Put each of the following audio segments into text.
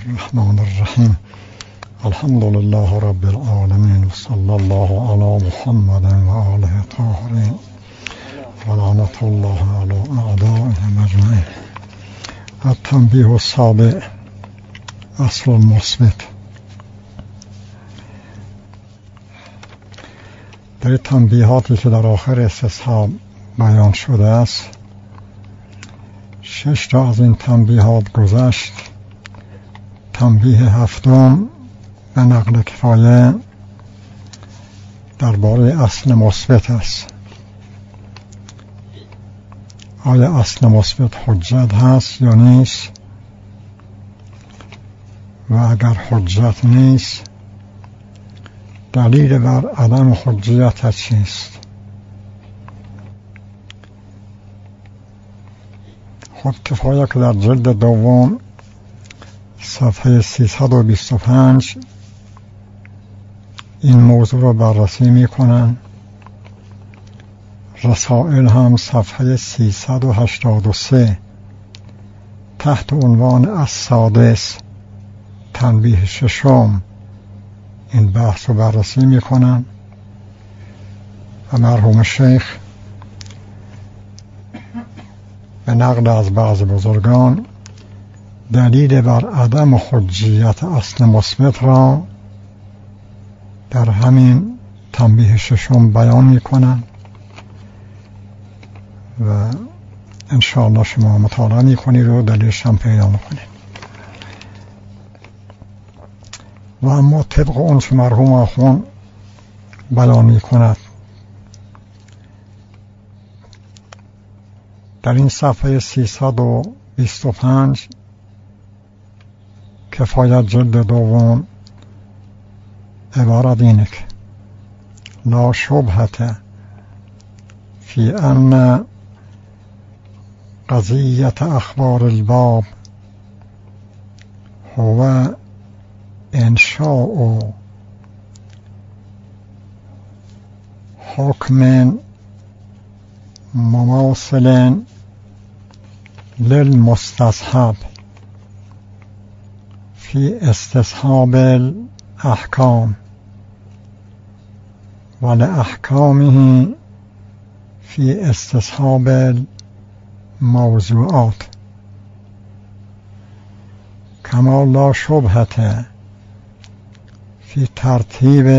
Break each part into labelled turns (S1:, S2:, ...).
S1: الرحمن الرحیم. الحمد لله رب العالمین و صلی الله علی محمد و آله الطاهرین و لعنت الله علی اعدائهم اجمعین. التنبیه السابع، اصل المثبت. در تنبیهاتی که در آخر استصحاب بیان شده است، 6 تا از این تنبیهات گذشت. تنبیه هفتم به نقل کفایه درباره اصل مثبت است. آیا اصل مثبت حجت هست یا نیست؟ و اگر حجت نیست، دلیل بر عدم حجیت چیست؟ خود کفایه که در جلد دوم صفحه 325 این موضوع رو بررسی می کنن. رسائل هم صفحه 383 تحت عنوان السادس، تنبیه ششم، این بحث رو بررسی می کنن و مرحوم شیخ به نقل از بعض بزرگان دلیل بر عدم حجیت اصل مثبت را در همین تنبیه ششم بیان می کنن و انشاءالله شما مطالعه می کنید و دلیلش هم پیدا می کنید. و اما طبق اون که مرحوم آخوان بیان می کند در این صفحه 325 کفایت جلد دوم عبارت اینه که لا شبهت فی ان قضیت اخبار الباب هو انشاء حکم مماثل للمستصحب فی استصحاب الاحکام و لأحکامه فی استصحاب الموضوعات، کما لا شبهت فی ترتیب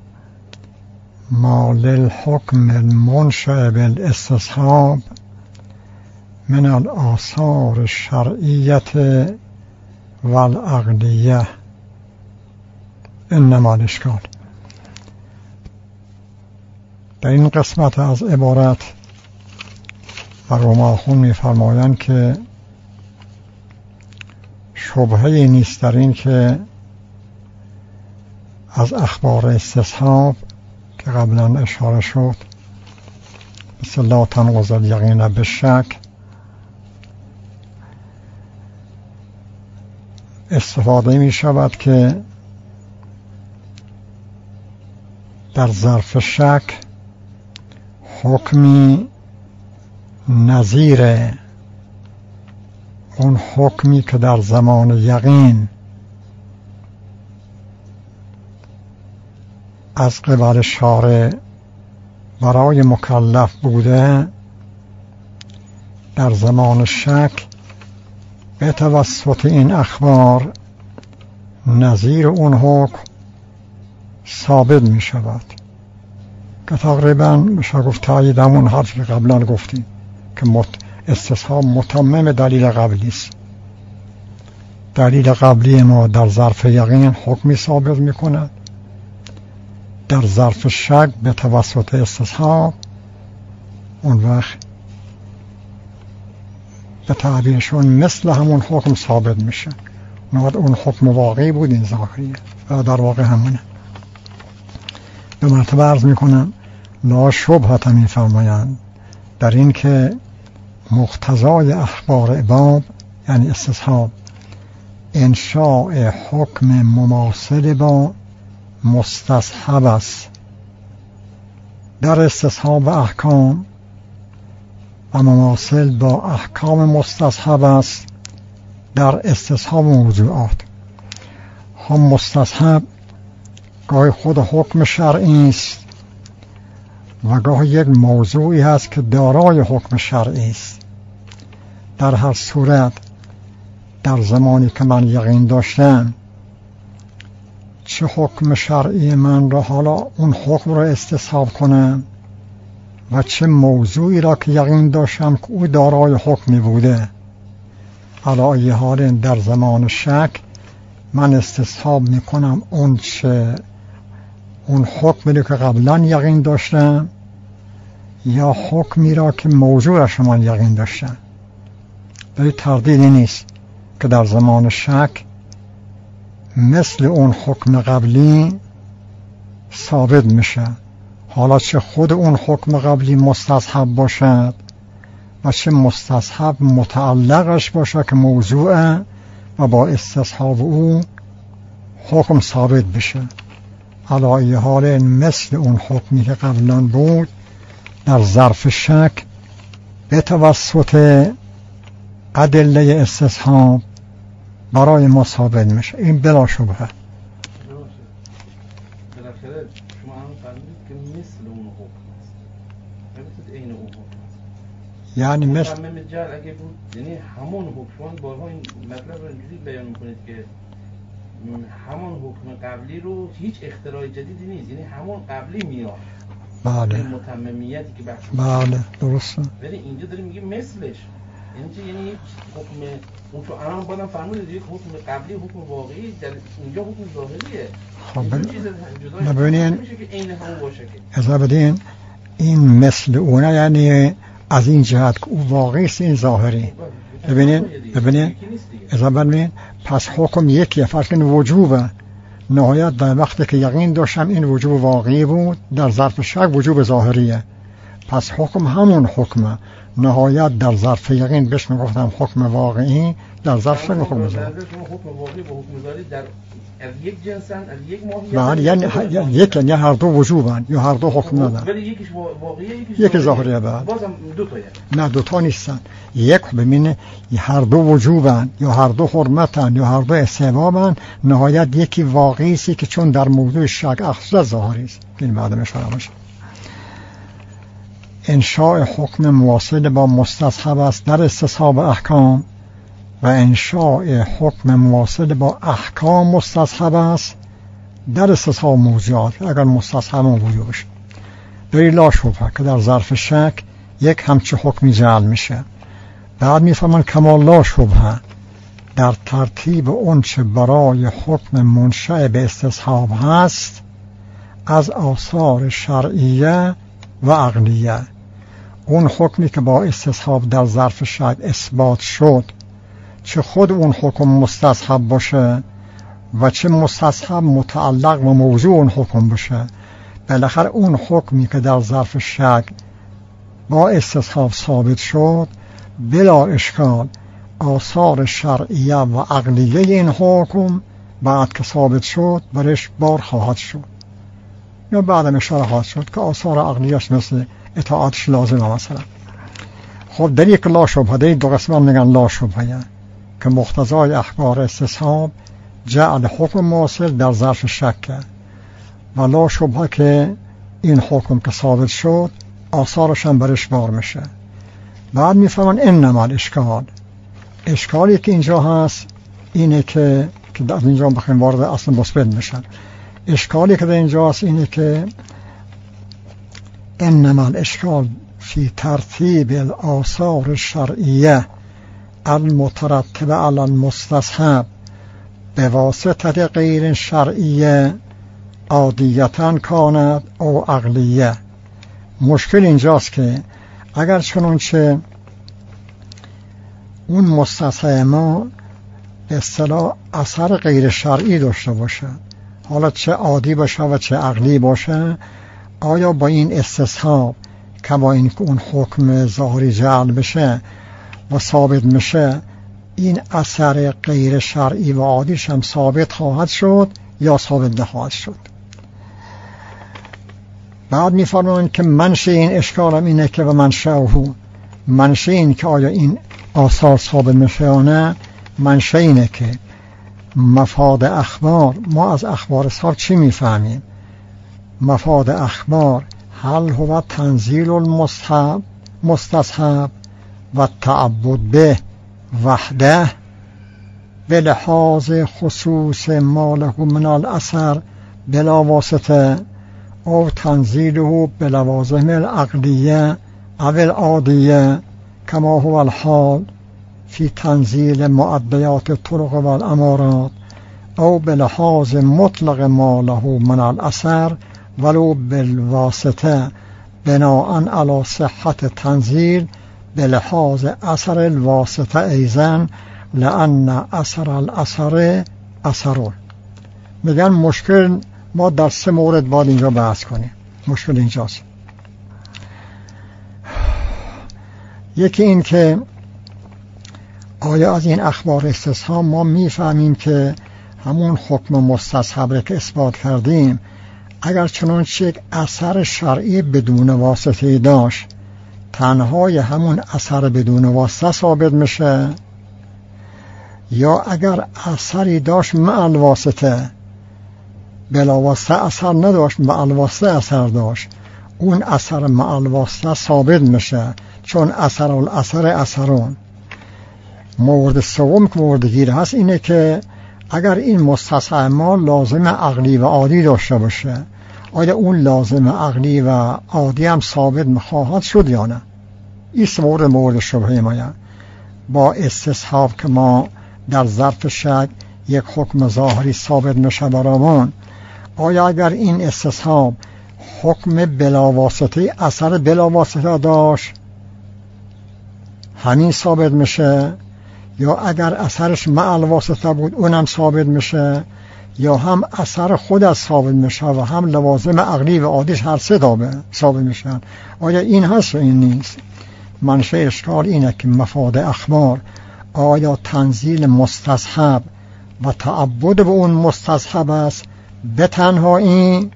S1: ما للحکم المنشأ بالاستصحاب من الآثار الشرعیت والعقلیه. انما الاشکال. در این قسمت از عبارت مرحوم آخوند می‌فرمایند که شبهه‌ای نیست در این که از اخبار استصحاب که قبلا اشاره شد، مثل لا تنقض الیقین بالشک، استفاده می شود که در ظرف شک حکمی نظیر اون حکمی که در زمان یقین از قبل شارع برای مکلف بوده، در زمان شک به توسط این اخبار نظیر اون حکم ثابت می شود، که تقریبا میشه گفت تایید همون حرفی که قبلا گفتیم که استصحاب متمم دلیل قبلی است. دلیل قبلی ما در ظرف یقین حکمی ثابت می کند، در ظرف شک به توسط استصحاب اون وقت به تعبیرشون مثل همون حکم ثابت میشه. اون حکم واقعی بود، این ظاهریه و در واقع همونه. به مرتبه عرض میکنم لا شبهت میفرمایند در این که مقتضای اخبار باب یعنی استصحاب انشاء حکم مماثل با مستصحب است در استصحاب و احکام و مماثل با احکام مستصحب است در استصحاب موضوعات. هم مستصحب گاهی خود حکم شرعی است و گاهی یک موضوعی هست که دارای حکم شرعی است. در هر صورت در زمانی که من یقین داشتم چه حکم شرعی من را حالا اون حکم را استصحاب کنم و چه موضوعی را که یقین داشتم که او دارای حکمی بوده، علی ای حال در زمان شک من استصحاب میکنم اون حکمی را که قبلا یقین داشتم یا حکمی را که موضوعش من یقین داشتم. در تردیدی نیست که در زمان شک مثل اون حکم قبلی ثابت میشه، حالا چه خود اون حکم قبلی مستصحب باشد و چه مستصحب متعلقش باشه که موضوع و با استصحاب او حکم ثابت بشه. علی ای حال مثل اون حکمی که قبلا بود در ظرف شک به توسط ادله استصحاب برای ما ثابت میشه. این بلا شبهه.
S2: بالاخره شما هم فرمودید که مثل اون حکم است، نمیتونید عین اون حکم است.
S1: یعنی مثل
S2: متمم جعل اگه بود یعنی همون حکمان، بارها این مطلب رو اینجوری بیان میکنید که همون حکم قبلی رو هیچ اختراع جدیدی نیست، یعنی همون قبلی میاد.
S1: بله
S2: این متممیتی که بحث
S1: بله درسته.
S2: ولی اینجا داریم میگیم مثلش، یعنی حکم اون تو الان بادم فرمودید یک حکم قبلی حکم واقعی، در اینجا حکم ظاهریه.
S1: خب ببینین
S2: نمیشه که عین همون باشه که
S1: اذا بدین این مثل اونه یعنی از این جهت که او واقعی است این ظاهری. ببینین اذا ببینین پس حکم یکیه، فرق این وجوبه. نهایت در وقتی که یقین داشتم این وجوب واقعی بود، در ظرف شک وجوب ظاهریه. پس حکم همون حکمه، نهایت در ظرف یقین بهش میگفتم حکم واقعی، در ظرف شک حکم ظاهری.
S2: حکم واقعی با حکم ظاهری در از یک جنسن، از یک ماهیت.
S1: یعنی یعنی هر دو وجوبن یا هر دو حکم ندارن.
S2: ولی یکیش واقعیه
S1: یکی ظاهریه. بعد
S2: بازم دو تایه.
S1: نه دو تا نیستن. یک ببینه هر دو وجوبن یا هر دو حرمتن یا هر دو استحبابن، نهایت یکی واقعی است که چون در موضوع شک اخص ظاهری است. این بعد اشاره میشه. انشاء حکم مواصل با مستصحب است در استصحاب احکام و انشاء حکم مواصل با احکام مستصحب است در استصحاب موضوعات اگر مستصحب موضوع باشه. داری لا شبهه که در ظرف شک یک همچه حکمی جعل میشه. بعد میفهمن کمال لا شبهه در ترتیب اون چه برای حکم منشأ به استصحاب هست از آثار شرعیه و عقلیه. اون حکمی که با استصحاب در ظرف شک اثبات شد، چه خود اون حکم مستصحب باشه و چه مستصحب متعلق و موضوع اون حکم باشه، بالاخره اون حکمی که در ظرف شک با استصحاب ثابت شد بلا اشکال آثار شرعیه و عقلیه این حکم بعد که ثابت شد برش بار خواهد شد یا بعدم اشاره خواهد شد که آثار عقلیهش مثل اطاعتش لازمه. مثلا خب در یک لا شبهه، در دو قسم میگن لا شبهه که مقتضای احکام استصحاب جعل حکم مواصل در ظرف شک و لا شبهه که این حکم که ثابت شد آثارش هم برش بار میشه. بعد میفهمن انما الاشکال، اشکالی که اینجا هست اینه که از اینجا بخوایم وارد اصل مثبت میشن. اشکالی که در اینجا هست اینه که انما الاشکال فی ترتیب الاثار الشرعیه المترتبه علی المستصحب به واسطه غیر شرعیه عادیتاً کاند او عقلیه. مشکل اینجاست که اگر چنانچه اون مستصحب ما به اصطلاح اثر غیر شرعی داشته باشه، حالا چه عادی باشه و چه عقلی باشه، آیا با این استصحاب که با این که اون حکم ظاهری جعل بشه و ثابت میشه این اثر غیر شرعی و عادیش هم ثابت خواهد شد یا ثابت نخواهد شد؟ بعد میفرمایند که منشأ این اشکال هم اینه که و منشأ این که آیا این آثار ثابت میشه یا نه، منشأ اینه که مفاد اخبار، ما از اخبار صاحب چی میفهمیم؟ مفاد اخبار هل هو تنزیل المستصحب و تعبد به وحده به لحاظ خصوص ما له من الاثر بلا واسطه او تنزیله بلوازم العقلیه او العادیه کما هو الحال فی تنزیل معدیات الطرق و الامارات او بلحاظ مطلق ما له من الاثر ولو بالواسطه بناء علی صحت تنزیل بلحاظ اثر الواسطه ایضا لأن اثر الاثر اثرون. میگن مشکل ما در 3 مورد باید اینجا بحث کنیم. مشکل اینجاست. یکی این که آیا از این اخبار استصحاب ما میفهمیم که همون حکم مستصحب که اثبات کردیم اگر چنانچه یک اثر شرعی بدون واسطه داشت تنهای همون اثر بدون واسطه ثابت میشه، یا اگر اثری داشت مع الواسطه بلا واسطه اثر نداشت مع الواسطه اثر داشت، اون اثر مع الواسطه ثابت میشه چون اثر الاثر اثرون. مورد سوم که مورد گیر هست اینه که اگر این مستصحب ما لازم عقلی و عادی داشته باشه آیا اون لازم عقلی و عادی هم ثابت خواهد شد یا نه؟ این مورد شبهه ما با استصحاب که ما در ظرف شک یک حکم ظاهری ثابت میشه برامون، آیا اگر این استصحاب حکم بلاواسطه اثر بلاواسطه داشت همین ثابت میشه، یا اگر اثرش مع الواسطه بود اونم ثابت میشه، یا هم اثر خود از ثابت میشه و هم لوازم عقلی و عادیش هر 3 ثابت میشن؟ آیا این هست و این نیست؟ منشأ اشکال اینه که مفاد اخبار آیا تنزیل مستصحب و تعبد به اون مستصحب است به تنهایی،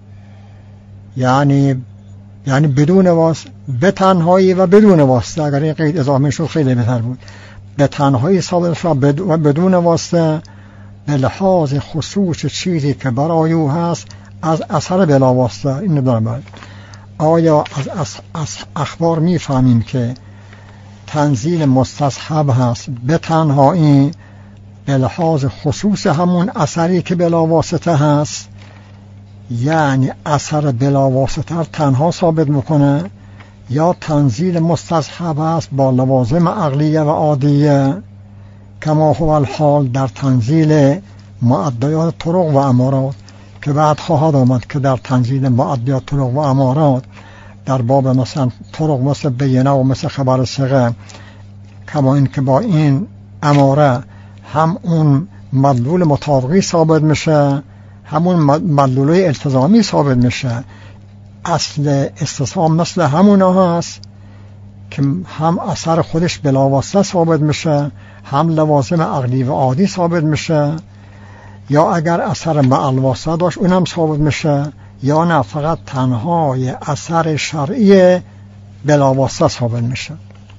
S1: یعنی بدون واسطه، به تنهایی و بدون واسطه، اگر این قید اضافه شد خیلی بهتر بود، به تنهایی ثابت شد و بدون واسطه به لحاظ خصوص چیزی که برای او هست از اثر بلا واسطه. این ندارم. آیا از اخبار میفهمیم که تنزیل مستصحب هست به تنهایی به لحاظ خصوص همون اثری که بلا واسطه هست، یعنی اثر بلا واسطه تنها ثابت میکنه، یا تنزیل مستصحب است با لوازم عقلیه و عادیه کما هو الحال در تنزیل معدیات طرق و امارات که بعد خواهد آمد که در تنزیل معدیات طرق و امارات در باب مثلا طرق مثل بینه و مثل خبر ثقه، کما این که با این اماره هم اون مدلول مطابقی ثابت میشه همون مدلول التزامی ثابت میشه. اصل استصحاب مثل همونا هست که هم اثر خودش بلاواسطه ثابت میشه هم لوازم عقلی و عادی ثابت میشه، یا اگر اثر مع الواسطه داشت اونم ثابت میشه، یا نه فقط تنهای اثر شرعی بلاواسطه ثابت میشه.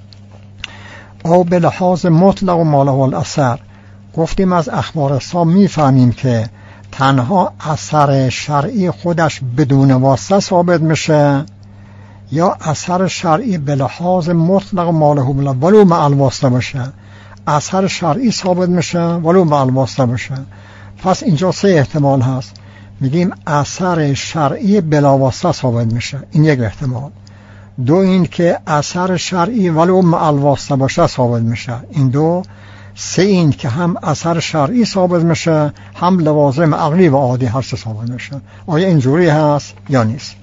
S1: او به لحاظ مطلق و ما له الاثر گفتیم از اخبار صاحب میفهمیم که تنها اثر شرعی خودش بدون واسطه ثابت میشه، یا اثر شرعی به لحاظ مطلق ما له ولو مع الواسطه باشه، اثر شرعی ثابت میشه ولو مع الواسطه باشه. پس اینجا 3 احتمال هست. میگیم اثر شرعی بلا واسطه ثابت میشه، این یک احتمال. 2 این که اثر شرعی ولو مع الواسطه باشه ثابت میشه، این 2. 3 این که هم اثر شرعی ثابت میشه هم لوازم عقلی و عادی هر 3 ثابت میشه. آیا اینجوری هست یا نیست؟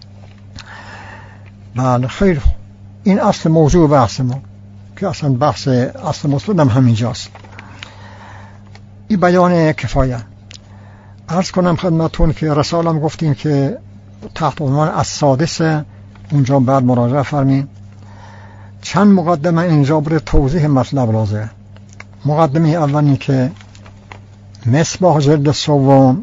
S1: بله، خیلی خوب. این اصل موضوع بحث ما که اصلا بحث اصل مطلب هم همینجاست. این بیان کفایه. عرض کنم خدمتون که رسالم گفتیم که تحت عنوان السادسه، اونجا بعد مراجعه فرمین. چند مقدمه اینجا برای توضیح مطلب لازمه. مقدمه اولی که مصباح جلد سوم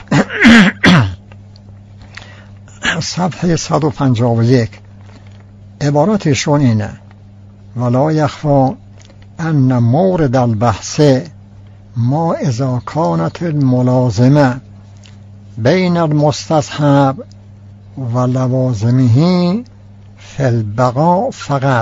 S1: صفحه 151 عبارتشون اینه: ولا یخفا ان مورد البحث ما اذا كانت الملازمه بین المستصحب و لوازمه فی البقاء فقط،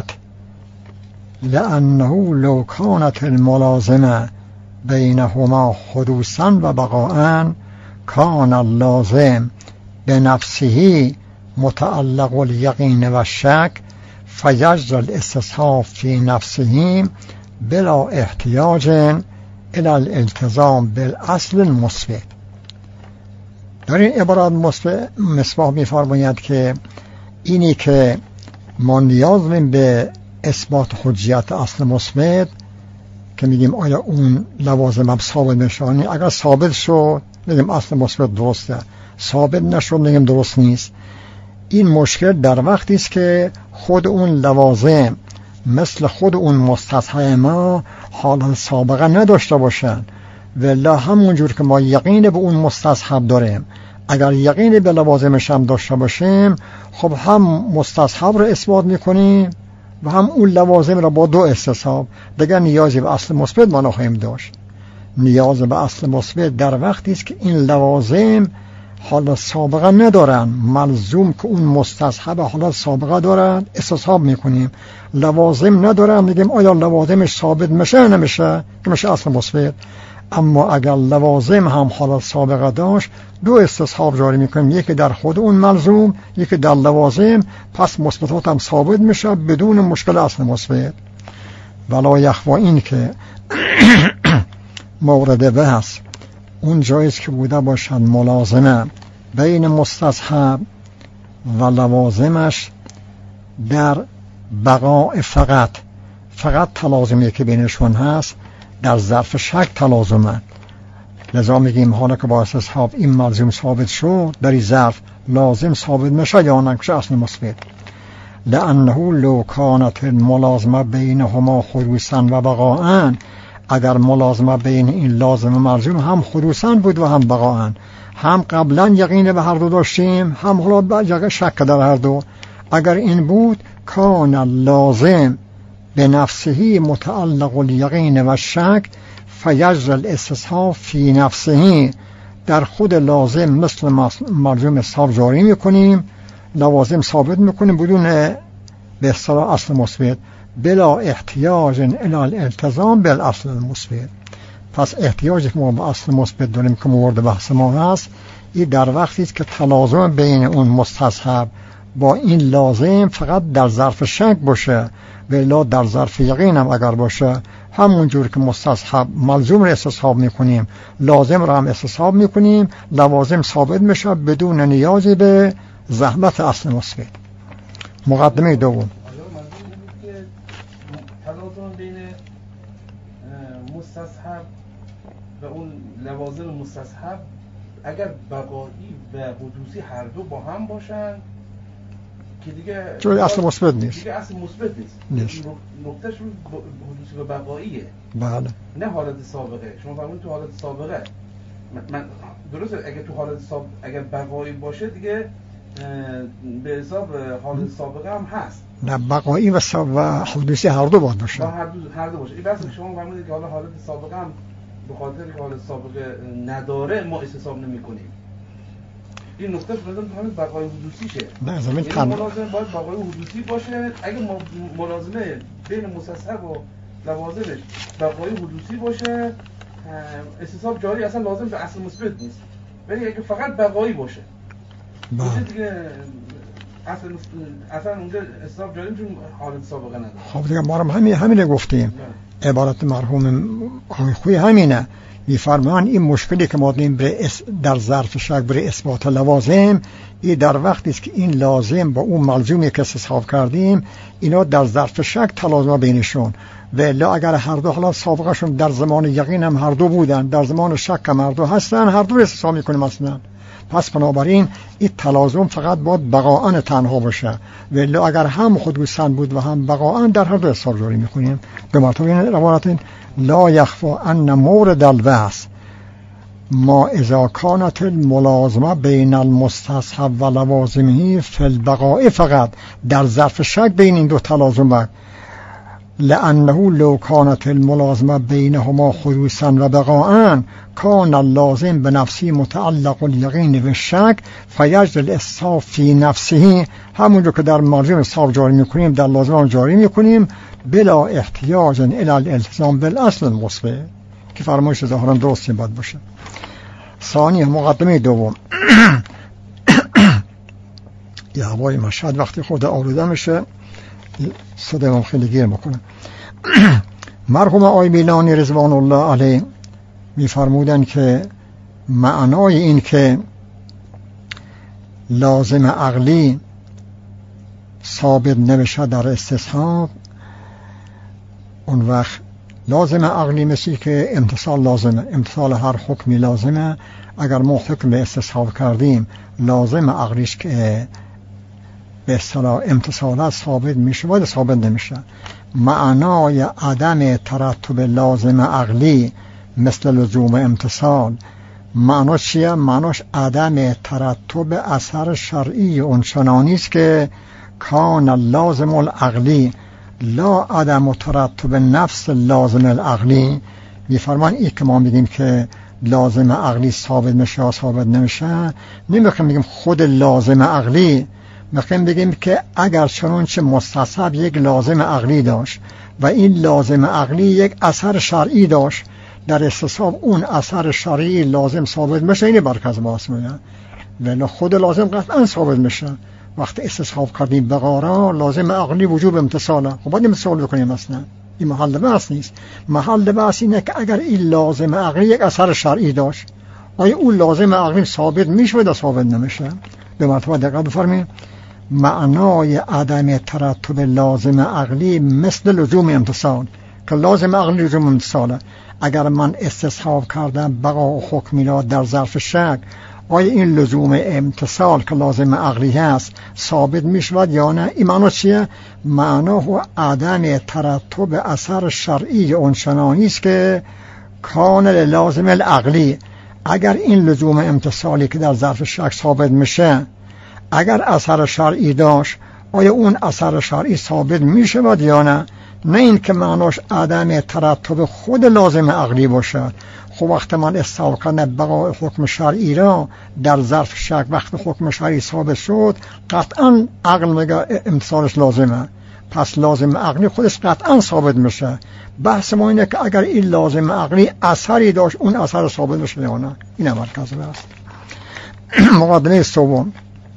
S1: لأنه لو كانت الملازمه بینهما حدوثا و بقاء كان اللازم بنفسه متعلق اليقين والشك فيجري الاستصحاب في نفسه بلا احتیاج الى الالتزام بالاصل المثبت. در این عبارات مصباح می‌فرماید که اینی که ما نیاز داریم به اثبات حجیت اصل مثبت که میگیم آیا اون لوازم هم ثابت نشانی، اگر ثابت شد میگیم اصل مثبت درسته، ثابت نشد میگیم درست نیست. این مشکل در وقتی است که خود اون لوازم مثل خود اون مستصحب ما حالا سابقه نداشته باشن، ولی همونجور که ما یقین به اون مستصحب داریم اگر یقین به لوازمش هم داشته باشیم خب هم مستصحب رو اثبات میکنیم و هم اون لوازم را با دو استصحاب دیگر نیازی به اصل مثبت ما نخواهیم داشت. نیاز به اصل مثبت در وقتی است که این لوازم حالا سابقه ندارن، ملزوم که اون مستصحب حالا سابقه دارن استصحاب میکنیم، لوازم ندارن میگیم آیا لوازمش ثابت میشه نمیشه که میشه اصل مثبت. اما اگر لوازم هم حالا سابقه داشت دو استصحاب جاری میکنیم، یکی در خود اون ملزوم یکی در لوازم، پس مثبتات هم ثابت میشه بدون مشکل اصل مثبت. ولا یخوا این که مورد بحث اون جاییست که بوده باشد ملازمه بین مستصحب و لوازمش در بقاء فقط تلازمی که بینشون هست در ظرف شک تلازمه، لذا میگیم حالا که با استصحاب این ملزوم ثابت شد در این ظرف لازم ثابت میشه یا نکشه اصل مثبت. لانه لو کانت الملازمه بینهما حدوثا و بقاء، اگر ملازمه بین این لازم و ملزوم هم حدوثا بود و هم بقاء، هم قبلا یقین به هر دو داشتیم هم حالا شک در هر دو، اگر این بود کان لازم به نفسه متعلق الیقین و شک فیجري الاستصحاب فی نفسه، در خود لازم مثل ملزوم استصحاب جاری میکنیم، لوازم ثابت میکنیم بدون به اصطلاح اصل مثبت بلا احتیاج الی الالتزام بالاصل المثبت. پس احتیاجی که ما به اصل مثبت داریم که مورد بحث ما هست این در وقتی است که تلازم بین اون مستصحب با این لازم فقط در ظرف شک باشه، ولی در ظرف یقین هم اگر باشه همون جور که مستصحب ملزوم رو استصحاب میکنیم لازم رو هم استصحاب میکنیم، لوازم ثابت میشه بدون نیازی به زحمت اصل مثبت. مقدمه دوم
S2: تلازم بین مستصحب و اون لوازم مستصحب اگر بقایی و حدوثی هر دو با هم باشن که دیگه
S1: جای اصل مثبت نیست،
S2: دیگه اصل مثبت نیست. نقطهش رو حدوثی و بقاییه.
S1: بله.
S2: نه حالت سابقه. شما فرمودید تو حالت سابقه من درسته اگه تو حالت اگر بقایی باشه دیگه به حساب حالت سابقه هم هست.
S1: نه بقایی و حدوثی هر دو باید باشه.
S2: هر دو باشه. این بحث شما فرمودید که حالا حالت سابقه هم به خاطر که حالت سابقه نداره ما استصحاب نمی‌کنیم. این نقطه لازم همین بقای حدوثیشه.
S1: نه زمین
S2: ملازمه باید بقای حدوثی باشه. اگه ملازمه بین مستصحب و لوازمش بقای حدوثی باشه استصحاب جاری اصلا لازم به اصل مثبت نیست. ولی اگه فقط بقایی باشه باشه دیگه اصلا اونجا استصحاب جاری چون حالت سابقه نداره.
S1: خب دیگه ما هم همین گفتیم. عبارت مرحوم خوی همینه. می‌فرمان این مشکلی که ما داریم در ظرف شک برای اثبات لوازم این در وقتی است که این لازم با اون ملزومی که استصحاب کردیم اینا در ظرف شک تلازم بینشون، ولی اگر هر دو حالا سابقهشون در زمان یقین هم هر دو بودن در زمان شک هم هر دو هستن هر دو استصحاب میکنیم اصلا. پس بنابراین این تلازم فقط باید بقاءن تنها باشه، ولی اگر هم حدوثاً بود و هم بقاءن در هر دو استصحاب جاری میکنیم. به مرتبه این روایت لا یخفا ان مورد البحث ما اذا كانت الملازمه بین المستصحب و لوازمه فی البقاء فقط، در ظرف شک بین این دو تلازم لأنه لو كانت الملازمة بينهما خلوصا و بقاء كان اللازم بنفسه متعلق اليقين بالشك فيجري الاستصحاب في نفسه، همونجور که در ملزم استصحاب جاری میکنیم در لازم جاری میکنیم بلا احتیاج الى الالتزام بالاصل المثبت که فرمایش ظاهرا درستی باید باشه. ثانی مقدمه دوم یه هوای مشهد وقتی خود آلوده میشه صدام خیلی گیر میکنه. مرحوم آقای میلانی رضوان الله علیه میفرمودن که معنای این که لازم عقلی ثابت نمیشه در استصحاب، اون وقت لازم عقلی مثل که امتصال لازمه، امتصال هر حکمی لازمه. اگر ما حکم به استصحاب کردیم لازم عقلیش که به اصطلاح امتصالات ثابت میشه باید ثابت نمیشه. معنای عدم ترتب لازم عقلی مثل لزوم امتصال معناش چیه؟ معناش عدم ترتب اثر شرعی اون چنانی است که کان لازم العقلی لا عدم ترتب نفس لازم العقلی. میفرمان این که ما میگیم که لازم عقلی ثابت میشه یا ثابت نمیشه، نمیخوایم بگیم خود لازم عقلی، میخوایم بگیم که اگر چنانچه مستصحب یک لازم عقلی داشت و این لازم عقلی یک اثر شرعی داشت در استصحاب اون اثر شرعی لازم ثابت میشه، این برکز باس میگن ولی خود لازم قطعا ثابت میشه. وقتی استصحاب کردیم بقارا لازم عقلی وجوب امتصاله، خب باید امتصال بکنیم. اصلا این محل بحث نیست. محل بحث اینه که اگر این لازم عقلی یک اثر شرعی داشت آیا اون لازم عقلی ثابت میشه یا ثابت نمیشه؟ به مرتبه دقت بفرمایید. معنای عدم ترتب لازم عقلی مثل لزوم امتصال که لازم عقلی لزوم امتصاله. اگر من استصحاب کردم بقا و حکمی را در ظرف شک آیا این لزوم امتصال که لازم عقلی هست ثابت میشود یا نه؟ این معنا چیه؟ معنا هو عدم ترتب اثر شرعی اون چنانی است که کان لازم العقلی. اگر این لزوم امتصالی که در ظرف شک ثابت میشه اگر اثر شرعی داشت آیا اون اثر شرعی ثابت میشود یا نه؟ نه این که معناش عدم ترتب خود لازم عقلی باشد. خب وقت من استصحاب کردم بقای حکم شرعی را در ظرف شک وقت حکم شرعی ثابت شد قطعا عقل میگه امتصالش لازمه، پس لازم عقلی خودش قطعا ثابت میشه. بحث ما اینه که اگر این لازم عقلی اثری داشت اون اثر ثابت میشه یا نه. این مرکز است. مقدمه سوم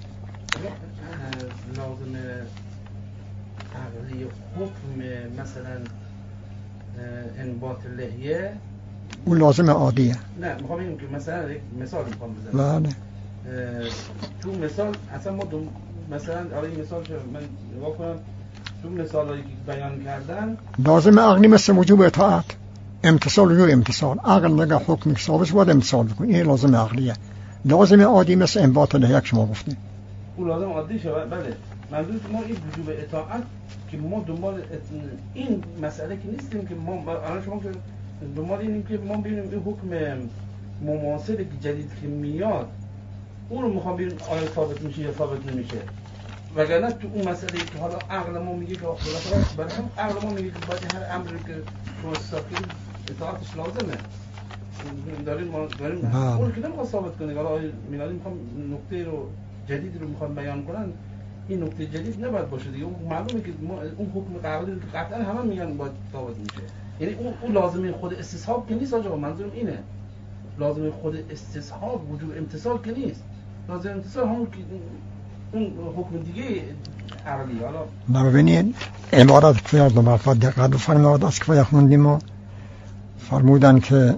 S2: مثلا انباط لحیه
S1: اون لازم عادیه.
S2: نه میخوام بگم که مثلا یک مثال میخوام بزنم.
S1: بله.
S2: تو مثال اصلا ما مثلا این مثال من نگاه کنم تو مثالایی که بیان کردن
S1: لازم عقلی مثل وجوب اطاعت، امتصال وجوب امتصال، عقل نگه حکم ثابت باید امتصال بکنه، این لازم عقلیه. لازم عادی مثل انباط لحیه شما گفتید
S2: اون لازم عادی شد. بله منظور ما این وجوب اطاعت که ما دنبال این مسئله که نیستیم که ما الان شما که دنبال اینیم که ما ببینیم این حکم مماثل جدید که میاد اون رو میخوام ببینیم آیا ثابت میشه یا ثابت نمیشه. وگرنه تو اون مسئله که حالا عقل ما میگه که بالاخره برای هم عقل ما میگه که باید هر امری که شما استفاده اطاعتش لازمه داریم اون که نمیخواد ثابت کنه. حالا میلادی میخوام نکته رو جدید رو میخوام بیان کنن، این نکته جدید نباید باشه دیگه. معلومه که ما اون حکم قبلی که قطعا همه میگن باید ثابت میشه، یعنی اون لازمه خود استصحاب که نیست. آقا منظورم اینه لازمه خود استصحاب وجوب امتصال که نیست. لازم امتصال همون که اون حکم دیگه عقلی. حالا
S1: ببینید عبارت که دو مرتبه دقت بفرمایید از که خوندیم ما فرمودن که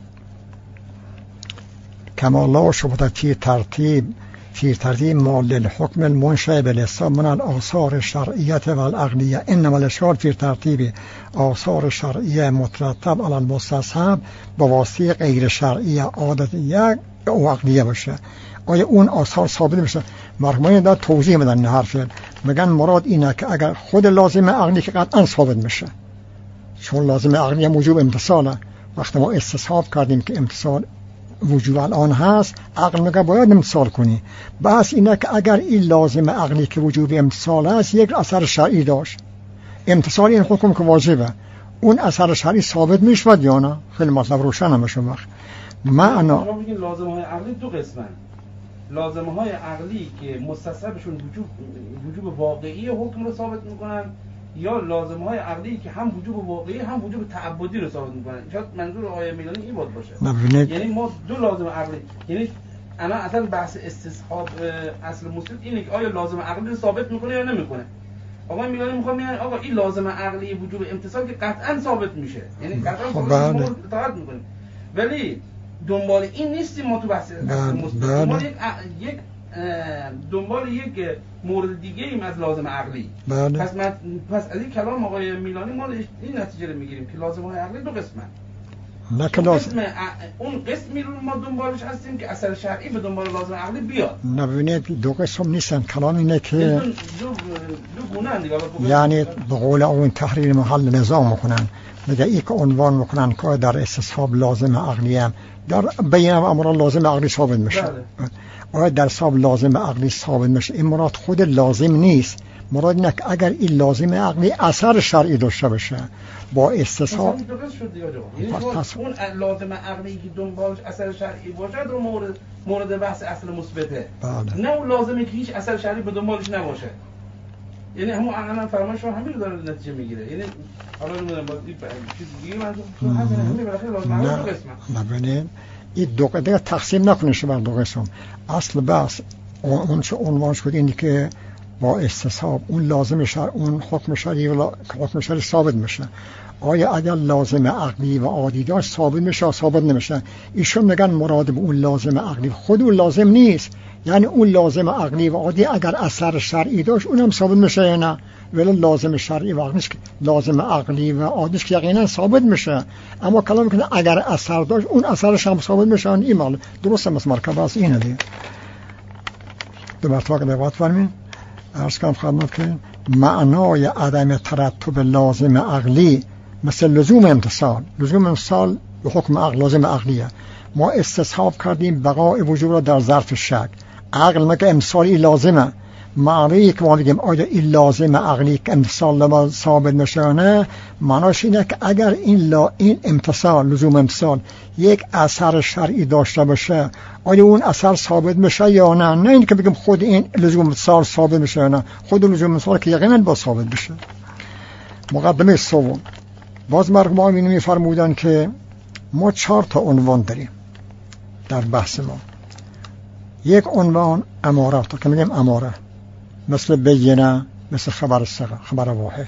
S1: کما لا شبهه فی ترتیب مال الحكم المنشأ بالحساب من الآثار الشرعية والعقلية انما الاشكال في ترتیب آثار شرعیه مترتب على المستصحب بواسطه غیر شرعیه عادتیه و عقلیه باشه. آیا اون آثار ثابت میشه؟ مرحومین داد توضیح میدن این حرف. میگن مراد اینه که اگر خود لازم عقلی که قطعا ثابت میشه، چون لازم عقلی وجوب امتصاله، وقتی ما استصحاب کردیم که امتصال وجوب الان هست عقل میگه باید امتصال کنی. بس اینه که اگر این لازم عقلی که وجوب امتصال هست یک اثر شرعی داشت، امتصال این حکم که واجبه، اون اثر شرعی ثابت میشود یا نه؟ خیلی مطلب روشن هم بشه. وقت معنا
S2: ما میگیم لازمه های عقلی دو قسمن. لازمه های عقلی که مستصحبشون وجوب واقعی حکم رو ثابت میکنن، یا لازمه های عقلی که هم وجوب واقعی هم وجوب تعبدی رو ثابت میکنن. شاید منظور آیه میلانی این بود باشه. یعنی ما دو لازمه عقلی، یعنی انا اصلا بحث استصحاب اصل مثبت اینه که آیا لازمه عقلی رو ثابت میکنه یا نمیکنه. آقا میلانی میخوام میگن آقا این لازمه عقلی وجوب امتصال که قطعا ثابت میشه، یعنی قطعا ثابت میکنه، ولی دنبال این نیستیم ما تو بحث دنبال یک دنبال یک مورد دیگه ایم از لازم عقلی. پس از این کلام آقای میلانی ما این نتیجه رو میگیریم که لازم های عقلی دو قسمه. اون قسمی رو ما دنبالش هستیم که اثر شرعی به دنبال لازم عقلی بیاد.
S1: نبینید دو قسم نیستن. کلام اینه که
S2: دو گونه دیگه،
S1: یعنی به قول اون تحریر محل نظام میکنن، میگه ای که عنوان میکنن که در استصحاب لازم عقلی هم در بیان امر لازم عقلی ثابت میشه. آیا در استصحاب لازم عقلی ثابت میشه، این مراد خود لازم نیست، مراد اینه که اگر این لازم عقلی اثر شرعی داشته باشه با استصحاب
S2: اون لازم عقلی که دنبالش اثر شرعی باشه رو مورد بحث اصل مثبته. نه اون لازمه که هیچ اثر شرعی به دنبالش نباشه. یعنی همون عقلا فرمایش رو همین رو داره نتیجه میگیره. یعنی حالا نمیدونم باز چیز دیگه منظور همین بالاخره لازم عقلی دو قسمه.
S1: ببینید این دو قسم تقسیم نکنیش بر دو قسم. اصل بحث اون چه عنوان شد اینه که با استصحاب اون لازم شرع، اون حکم شرعی و حکم شرعی ثابت میشه. آیا اگر لازم عقلی و عادی داشت ثابت میشه یا ثابت نمیشه؟ ایشون میگن مراد به اون لازم عقلی خود اون لازم نیست، یعنی اون لازم عقلی و عادی اگر اثر شرعی داشت اونم ثابت میشه یا نه؟ ولی لازم شرعی و عقلی لازم عقلی و عادیش که یقینا ثابت میشه، اما کلام میکنه اگر اثر داشت اون اثرش هم ثابت میشه. این مال درست است. مرکب از اینه دیگه. دو مرتبه دقت فرمایید. عرض کنم خدمت که معنای عدم ترتب لازم عقلی مثل لزوم امتصال به حکم عقل لازم عقلیه. ما استصحاب کردیم بقای وجود را در ظرف شک. عقل مگه امتصالی لازمه. معنی که ما میگیم آیا این لازم عقلی که امتصال ثابت نشه نه، معناش اینه که اگر این امتصال لزوم امتصال یک اثر شرعی داشته باشه آیا اون اثر ثابت میشه یا نه؟ نه این که بگیم خود این لزوم امتصال ثابت میشه یا نه، خود لزوم امتصال که یقینا با ثابت بشه. مقدمه سوم باز مرحوم میفرمودن که ما 4 تا عنوان داریم در بحث ما. یک عنوان امارات که میگیم اماره، مثل بینه، مثل خبر صغر، خبر واحد.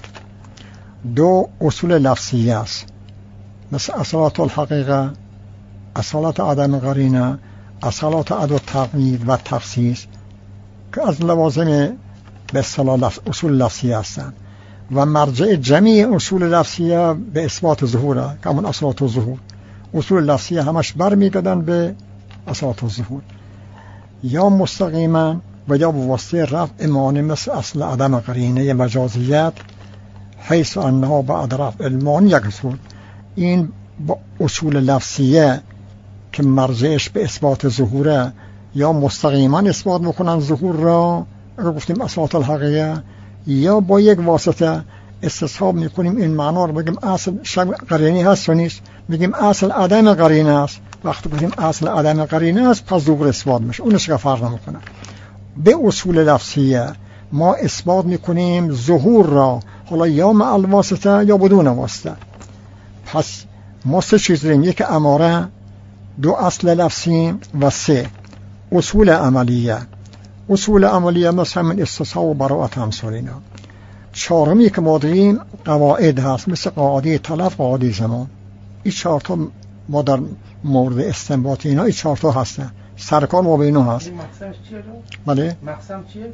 S1: 2 اصول لفظیه است، مثل اصالات الحقیقه، اصالات عدم قرینه، اصالات عدم تقیید و تخصیص که از لوازم به اصطلاح اصول لفظیه هستند و مرجع جمعی اصول لفظیه به اثبات ظهوره که همون اصالات الظهور. اصول لفظیه همش برمیگردن به اصالات الظهور، یا مستقیما و یا به واسطه رفع مانع مثل اصل عدم قرینه مجازیت حیث انها بعد رفع المانع یک اصول. این با اصول لفظیه که مرجعش به اثبات ظهوره یا مستقیما اثبات میکنن ظهور را اگر گفتیم اصالات الحقیقه، یا با یک واسطه استصحاب میکنیم این معنا رو بگیم اصل قرینه هست و نیست، میگیم اصل عدم قرینه است. وقتی بگیم اصل عدم قرینه است پس ظهور اثبات میشه، اونش که فرق نمیکنه. به اصول لفظیه ما اثبات میکنیم ظهور را، حالا یا مع الواسطه یا بدون واسطه. پس ما 3 چیز داریم، یک اماره، 2 اصل لفظی و 3 اصول عملیه. اصول عملیه مثل من استصحاب و براءت همسال اینا. 4می که ما داریم قواعد هست، مثل قاعده طلب، قاعده زمان. این 4 تا ما در مورد استنباط اینا این 4 تا هستن. سرکار ما به اینا هست.
S2: مقسمش چیه؟
S1: بله؟
S2: مقسم چیه؟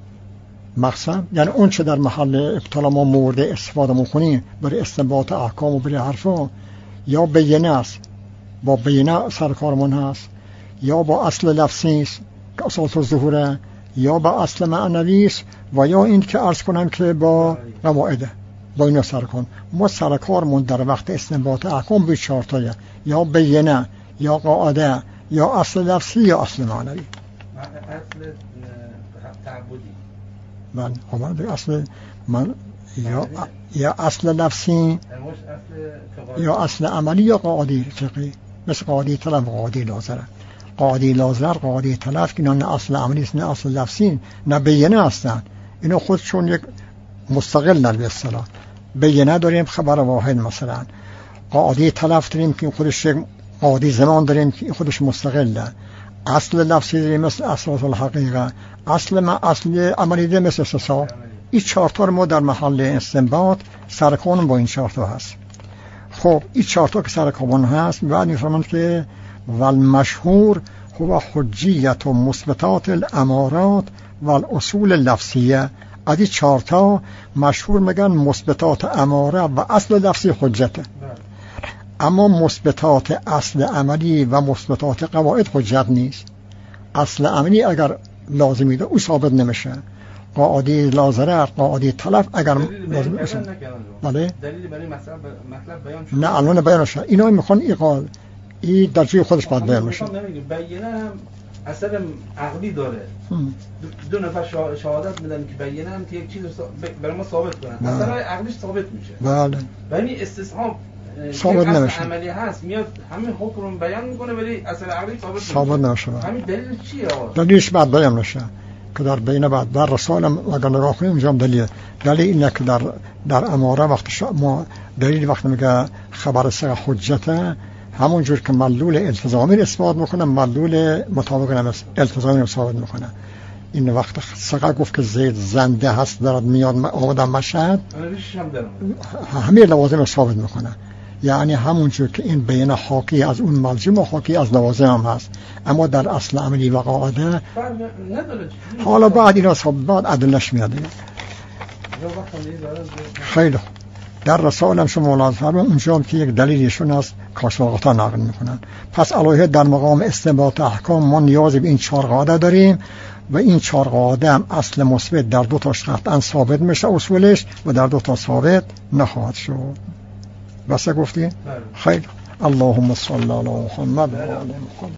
S1: مقسم یعنی اون چه در محل ابتلا ما مورد استفاده میکنیم برای استنباط احکام و برای حرفا، یا بینه است، با بینه سرکارمون هست، یا با اصل لفظی است که اصالت الظهوره، یا با اصل معنوی است، و یا این که عرض کنم که با قواعده. با اینا سرکار ما سرکارمون در وقت استنباط احکام به 4 تایه، یا بینه، یا قاعده، یا اصل لفظی، یا اصل معنوی.
S2: اصل تعبدی.
S1: من اصل من یا اصل لفظی یا اصل عملی یا قاعده فقهی، مثل قاعده طلب و قاعده لازره. قاعده لازر، قاعده طلب که اینا نه اصل عملی است نه اصل لفظی نه بیانه هستن، اینا خودشون یک مستقلن به اصطلاح. بیانه داریم خبر واحد، مثلا قاعده طلب داریم که خودش یک قاعده زمان داریم که خودش مستقله. اصل لفظی داریم مثل اساس الحقیقه، اصل عملی داریم مثل استصحاب. این 4 تا ما در محل استنباط سرکون با این 4 تا هست. خب این 4 تا که سرکون هست، بعد میفهمند که والمشهور هو حجیت و مثبتات الامارات والاصول اللفظیه. از این 4 تا مشهور میگن مثبتات اماره و اصل لفظی حجته، اما مثبتات اصل عملی و مثبتات قواعد حجت نیست. اصل عملی اگر لازمی ده او ثابت نمیشه، قاعده لازره، قاعده طلب اگر لازم باشه. بله
S2: دلیل برای مطلب بیان شد.
S1: نه الان بیان شد. اینا میخوان این در جای خودش باید بیان بشه.
S2: بیانه هم اثر عقلی داره. دو نفر شهادت میدن که بیانه هم که یک چیز برای ما ثابت کنن، اثر عقلیش ثابت میشه.
S1: بله.
S2: ولی استصحاب
S1: ثابت نمیشه.
S2: عملی هست، میاد همین حکم بیان میکنه ولی اثر عقلی
S1: ثابت نمیشه.
S2: همین دلیل چیه آقا؟
S1: دلیلش بعد بیان نشه که در بین بعد در رسالم اگر نگاه کنیم اونجا دلیل اینه که در اماره وقتی ما دلیل وقتی میگه خبر صحیح حجته، همون جور که مدلول التزامی اثبات میکنه، مدلول مطابق التزامی رو ثابت میکنه. این وقت سقا گفت که زید زنده هست دارد میاد آمدن مشهد، همه لوازم رو ثابت میکنه. یعنی همون جور که این بین حاکی از اون ملزم و حاکی از لوازم هم هست، اما در اصل عملی و قاعده حالا بعد این را بعد ادلش میاده. خیلی در رسالم شما ملاحظه فرمایید اونجا که یک دلیلشون از کاشواقتا نقل میکنن. پس علاوه در مقام استنباط احکام ما نیاز به این 4 قاعده داریم و این 4 قاعده هم اصل مثبت در 2 تاش قطعا ثابت میشه اصولش و در 2 تا ثابت نخواهد شد. بس گفتیم؟ خیلی اللهم صل علی محمد و آل محمد.